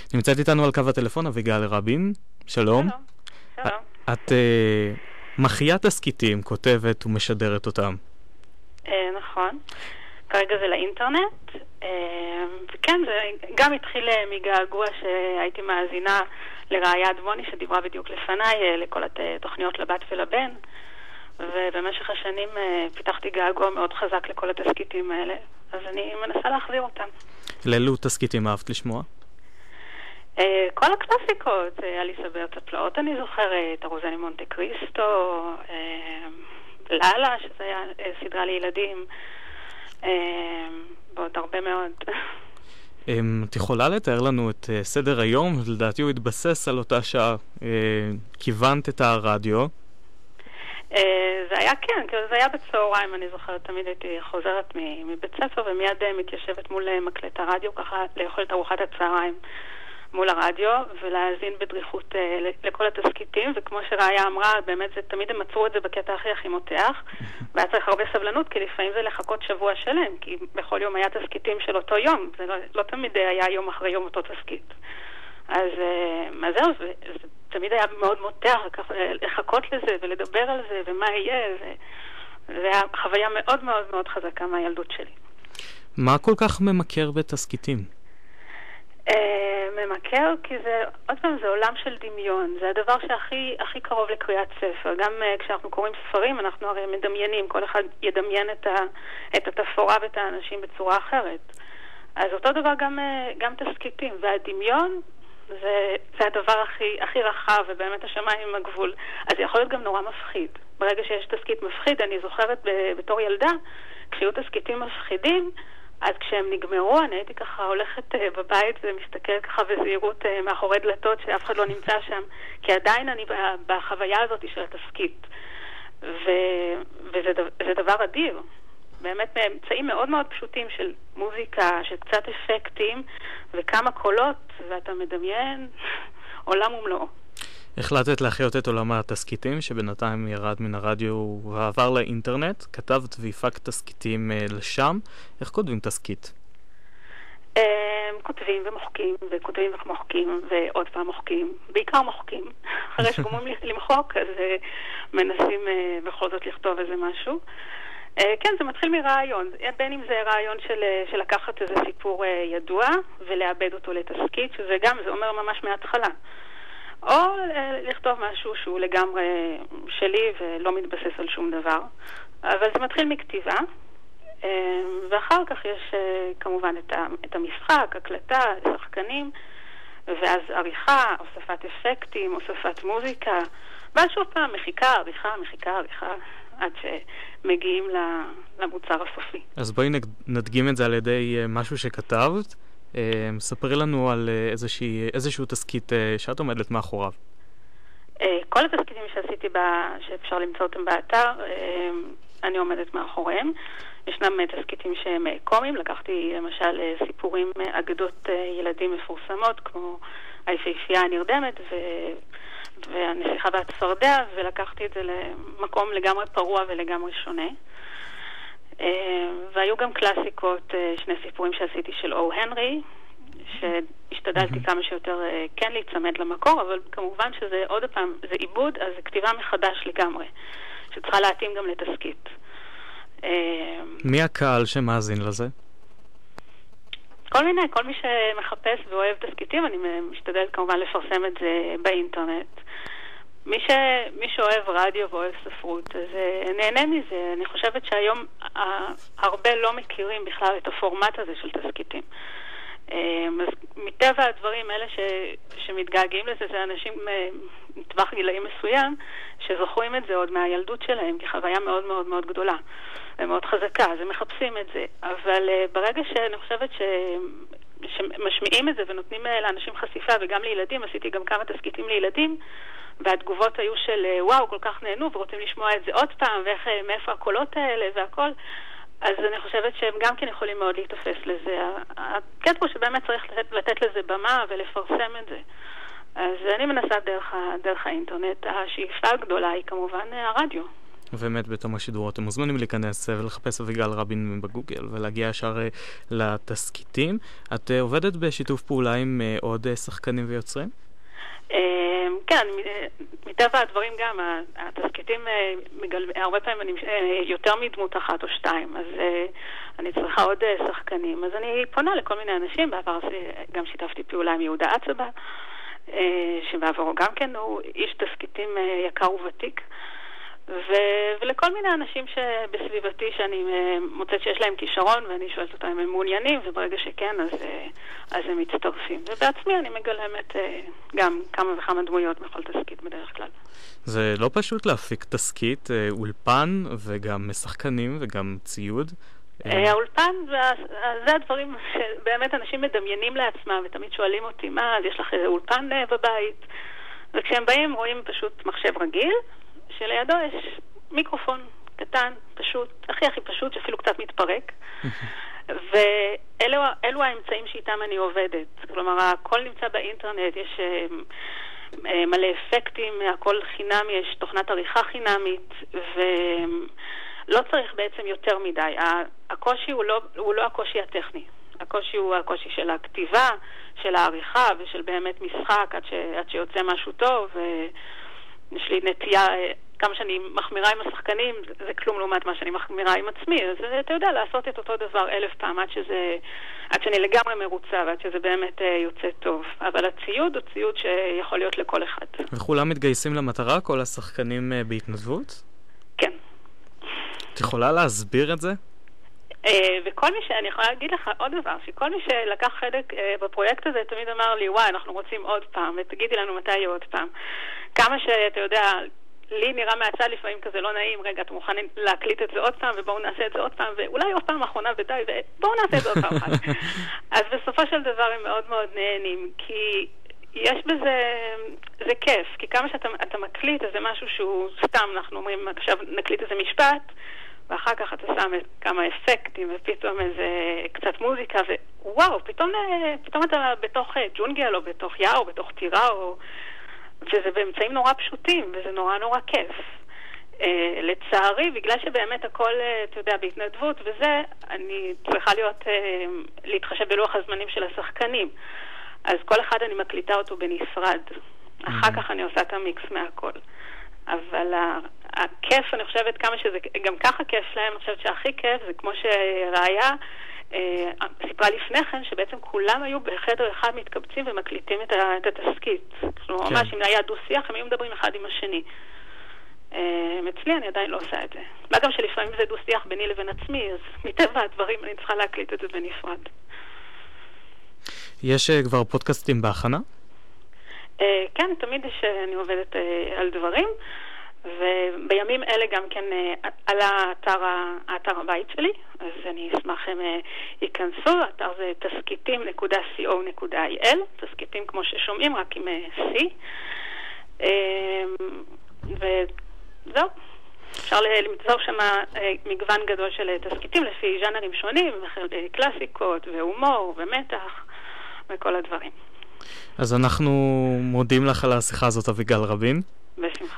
נמצאת איתנו על קו הטלפון אביגל רבין, שלום. שלום. את מחיה תסקיטים, כותבת ומשדרת אותם. נכון. כרגע זה לאינטרנט. וכן, זה גם התחיל מגעגוע שהייתי מאזינה לרעיה אדמוני שדיברה בדיוק לפניי, לכל התוכניות לבת ולבן. ובמשך השנים פיתחתי געגוע מאוד חזק לכל התסקיטים האלה. אז אני מנסה להחזיר אותם. לאילו תסקיטים אהבת לשמוע? כל הקלאסיקות, אליסה בארץ הפלאות אני זוכרת, הרוזני מונטה קריסטו, לאלה, שזה היה סדרה לילדים, ועוד הרבה מאוד. את יכולה לתאר לנו את סדר היום? לדעתי הוא התבסס על אותה שעה. כיוונת את הרדיו. זה היה כן, זה היה בצהריים, אני זוכרת, תמיד הייתי חוזרת מבית ספר ומיד מתיישבת מול מקלט הרדיו, ככה לאכול את ארוחת הצהריים מול הרדיו ולהאזין בדריכות לכל התסקיטים, וכמו שראיה אמרה, באמת זה, תמיד הם מצאו את זה בקטע הכי מותח, והיה צריך הרבה סבלנות, כי לפעמים זה לחכות שבוע שלם, כי בכל יום היה תסקיטים של אותו יום, זה לא תמיד היה יום אחרי יום אותו תסקיט. אז זהו, זה תמיד היה מאוד מותח, לחכות לזה ולדבר על זה ומה יהיה, זה היה חוויה מאוד מאוד מאוד חזקה מהילדות שלי. מה כל כך ממכר בתסקיטים? ממכר, כי זה, עוד פעם, זה עולם של דמיון. זה הדבר שהכי קרוב לקריאת ספר. גם כשאנחנו קוראים ספרים, אנחנו הרי מדמיינים, כל אחד ידמיין את התפאורה ואת האנשים בצורה אחרת. אז אותו דבר גם תסקיטים. והדמיון זה הדבר הכי רחב, ובאמת השמיים עם הגבול. אז זה יכול להיות גם נורא מפחיד. ברגע שיש תסקיט מפחיד, אני זוכרת בתור ילדה, כשיהיו תסקיטים מפחידים, אז כשהם נגמרו, אני הייתי ככה הולכת בבית ומסתכלת ככה בזהירות מאחורי דלתות שאף אחד לא נמצא שם, כי עדיין אני בחוויה הזאת של התסקיט. וזה דבר אדיר. באמת באמצעים מאוד מאוד פשוטים של מוזיקה, של קצת אפקטים וכמה קולות, ואתה מדמיין עולם ומלואו. החלטת להחיות את עולם התסקיטים, שבינתיים ירד מן הרדיו ועבר לאינטרנט. כתבת והפקת תסקיטים לשם. איך כותבים תסקיט? כותבים ומוחקים, וכותבים ומוחקים, ועוד פעם מוחקים. בעיקר מוחקים. אחרי שגומרים למחוק, אז מנסים בכל זאת לכתוב איזה משהו. כן, זה מתחיל מרעיון. בין אם זה רעיון של לקחת איזה סיפור ידוע, ולאבד אותו לתסקיט, שזה גם, זה אומר ממש מההתחלה. או לכתוב משהו שהוא לגמרי שלי ולא מתבסס על שום דבר. אבל זה מתחיל מכתיבה, ואחר כך יש כמובן את המשחק, הקלטה, שחקנים, ואז עריכה, הוספת אפקטים, הוספת מוזיקה, ואז שוב פעם מחיקה, עריכה, עד שמגיעים למוצר הסופי. אז בואי נדגים את זה על ידי משהו שכתבת. ספרי לנו על איזשהו תסקיט שאת עומדת מאחוריו. כל התסקיטים שעשיתי שאפשר למצוא אותם באתר, אני עומדת מאחוריהם. ישנם תסקיטים שהם קומיים. לקחתי למשל סיפורים, אגדות ילדים מפורסמות, כמו היפהפייה הנרדמת והנסיכה והצפרדע, ולקחתי את זה למקום לגמרי פרוע ולגמרי שונה. והיו גם קלאסיקות, שני סיפורים שעשיתי של או הנרי, שהשתדלתי כמה שיותר כן להיצמד למקור, אבל כמובן שזה עוד פעם, זה עיבוד, אז זה כתיבה מחדש לגמרי, שצריכה להתאים גם לתסקיט. מי הקהל שמאזין לזה? כל מי שמחפש ואוהב תסקיטים, אני משתדלת כמובן לפרסם את זה באינטרנט. מי שאוהב רדיו ואוהב ספרות, אז נהנה מזה. אני חושבת שהיום הרבה לא מכירים בכלל את הפורמט הזה של תסקיטים. אז מטבע הדברים, אלה שמתגעגעים לזה, זה אנשים מטווח גילאים מסוים, שזוכרים את זה עוד מהילדות שלהם, כי חוויה מאוד מאוד מאוד גדולה ומאוד חזקה, אז הם מחפשים את זה. אבל ברגע שאני חושבת שמשמיעים את זה ונותנים לאנשים חשיפה, וגם לילדים, עשיתי גם כמה תסקיטים לילדים, והתגובות היו של וואו, כל כך נהנו ורוצים לשמוע את זה עוד פעם, מאיפה הקולות האלה והכל. אז אני חושבת שהם גם כן יכולים מאוד להתאפס לזה. הקטע הוא שבאמת צריך לתת לזה במה ולפרסם את זה. אז אני מנסה דרך האינטרנט. השאיפה הגדולה היא כמובן הרדיו. ובאמת בתום השידור אתם מוזמנים להיכנס ולחפש אביגל רבין בגוגל ולהגיע ישר לתסקיטים. את עובדת בשיתוף פעולה עם עוד שחקנים ויוצרים? כן, מטבע הדברים גם, התסקיטים הרבה פעמים אני יותר מדמות אחת או שתיים, אז אני צריכה עוד שחקנים. אז אני פונה לכל מיני אנשים, בעבר גם שיתפתי פעולה עם יהודה עצבה, שבעברו גם כן הוא איש תסקיטים יקר וותיק, ולכל מיני אנשים שבסביבתי שאני מוצאת שיש להם כישרון, ואני שואלת אותם אם הם מעוניינים, וברגע שכן אז הם מצטרפים. ובעצמי אני מגלמת גם כמה וכמה דמויות בכל תסקית בדרך כלל. זה לא פשוט להפיק תסקית, אולפן וגם שחקנים וגם ציוד? האולפן, זה הדברים שבאמת אנשים מדמיינים לעצמם, ותמיד שואלים אותי, מה, אז יש לך אולפן בבית? וכשהם באים רואים פשוט מחשב רגיל, שלידו יש מיקרופון קטן, פשוט, הכי פשוט, שאפילו קצת מתפרק. ואלו האמצעים שאיתם אני עובדת. כלומר, הכל נמצא באינטרנט, יש מלא אפקטים, הכל חינם, יש תוכנת עריכה חינמית, ולא צריך בעצם יותר מדי. הקושי הוא לא הקושי הטכני. הקושי הוא הקושי של הכתיבה, של העריכה ושל באמת משחק עד שיוצא משהו טוב. יש לי נטייה, כמה שאני מחמירה עם השחקנים, זה כלום לעומת מה שאני מחמירה עם עצמי. אז אתה יודע, לעשות את אותו דבר 1000 פעם, עד שאני לגמרי מרוצה, ועד שזה באמת יוצא טוב. אבל הציוד הוא ציוד שיכול להיות לכל אחד. וכולם מתגייסים למטרה, כל השחקנים בהתנדבות? כן. את יכולה להסביר את זה? וכל מי אני יכולה להגיד לך עוד דבר, שכל מי שלקח חלק בפרויקט הזה תמיד אמר לי, וואי, אנחנו רוצים עוד פעם, ותגידי לנו מתי יהיה עוד פעם. כמה שאתה יודע, לי נראה מהצד לפעמים כזה לא נעים, רגע, אתם מוכנים להקליט את זה עוד פעם, ובואו נעשה את זה עוד פעם, ואולי עוד פעם אחרונה ודי, ובואו נעשה את זה עוד פעם אחת. אז בסופו של דבר הם מאוד מאוד נהנים, כי יש בזה, זה כיף, כי כמה שאתה מקליט, אז זה משהו שהוא סתם, אנחנו אומרים, עכשיו נקליט איזה משפט, ואחר כך אתה שם כמה אפקטים, ופתאום איזה קצת מוזיקה, ווואו, פתאום אתה בתוך ג'ונגל, או בתוך יער, או בתוך טירה, וזה באמצעים נורא פשוטים, וזה נורא נורא כיף. לצערי, בגלל שבאמת הכל, אתה יודע, בהתנדבות, וזה, אני צריכה להתחשב בלוח הזמנים של השחקנים. אז כל אחד אני מקליטה אותו בנפרד. אחר כך אני עושה את המיקס מהכל. אבל הכיף, אני חושבת כמה שזה, גם ככה כיף להם, אני חושבת שהכי כיף זה כמו שראיה סיפרה לפני כן, שבעצם כולם היו בחדר אחד מתקבצים ומקליטים את התסקית. כלומר, ממש אם היה דו-שיח, הם היו מדברים אחד עם השני. אצלי אני עדיין לא עושה את זה. מה גם שלפעמים זה דו-שיח ביני לבין עצמי, אז מטבע הדברים אני צריכה להקליט את זה בנפרד. יש כבר פודקאסטים בהכנה? כן, תמיד שאני עובדת על דברים, ובימים אלה גם כן על האתר הבית שלי, אז אני אשמח הם ייכנסו. האתר זה תסקיטים.co.il, תסקיטים כמו ששומעים, רק עם C. וזהו. אפשר למצוא שם מגוון גדול של תסקיטים לפי ז'אנרים שונים, קלאסיקות והומור ומתח וכל הדברים. אז אנחנו מודים לך על השיחה הזאת, אביגל רבין. בשמחה.